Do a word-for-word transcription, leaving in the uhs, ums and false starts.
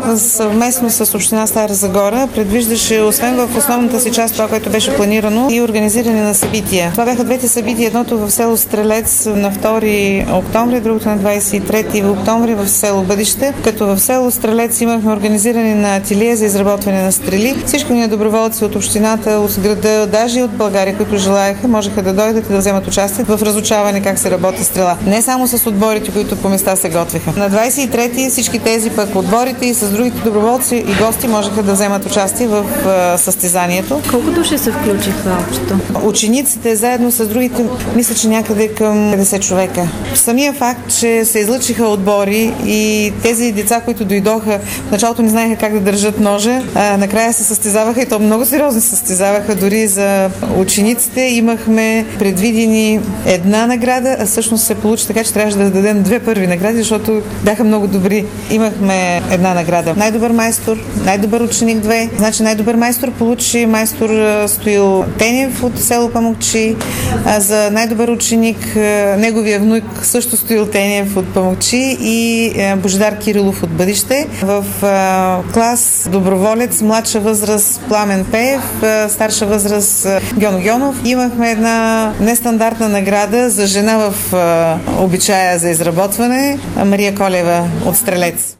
съвместно с община Стара Загора предвиждаше, освен в основната си част, това, което беше планирано, и организиране на събития. Това бяха двете събития. Едното в село Стрелец на втори октомври, другото на двадесет и трети октомври в село Бъдище, като в село Стрелец имахме организиране на ателие за изработване на стрели. Всички ние доброволци от общината, от града, даже и от България, които желаяха, можеха да дойдат и да вземат участие в разучаване как се работи стрела. Не само с отборите, които по места се готвиха. На двадесет и трети всички тези пък отборите и с другите доброволци и гости можеха да вземат участие в състезанието. Колко души се включиха общо? Учениците заедно с другите, мисля, че някъде към петдесет човека. Самия факт, че се излъчиха отбори и тези деца, които дойдоха, в началото не знаеха как да държат ножа, а накрая се състезаваха и то много сериозно се състезаваха. Дори за учениците имахме предвидени една награда, а всъщност се получи така, че трябваше да дадем две първи награди, защото бяха много добри. Имахме една награда. Най-добър майстор, най-добър ученик две. Значи най-добър майстор получи майстор Стоил Тенев от село Памукчи. А за най-добър ученик неговия внук също Стоил Тенев от Памукчи и Божидар Кирилов от Бъдище. В клас доброволец, младша възраст Пламен Пеев, старша възраст Гьоно Гьонов. Имахме една нестандартна награда за жена в обичая за изработване, Мария Колева от Стрелец.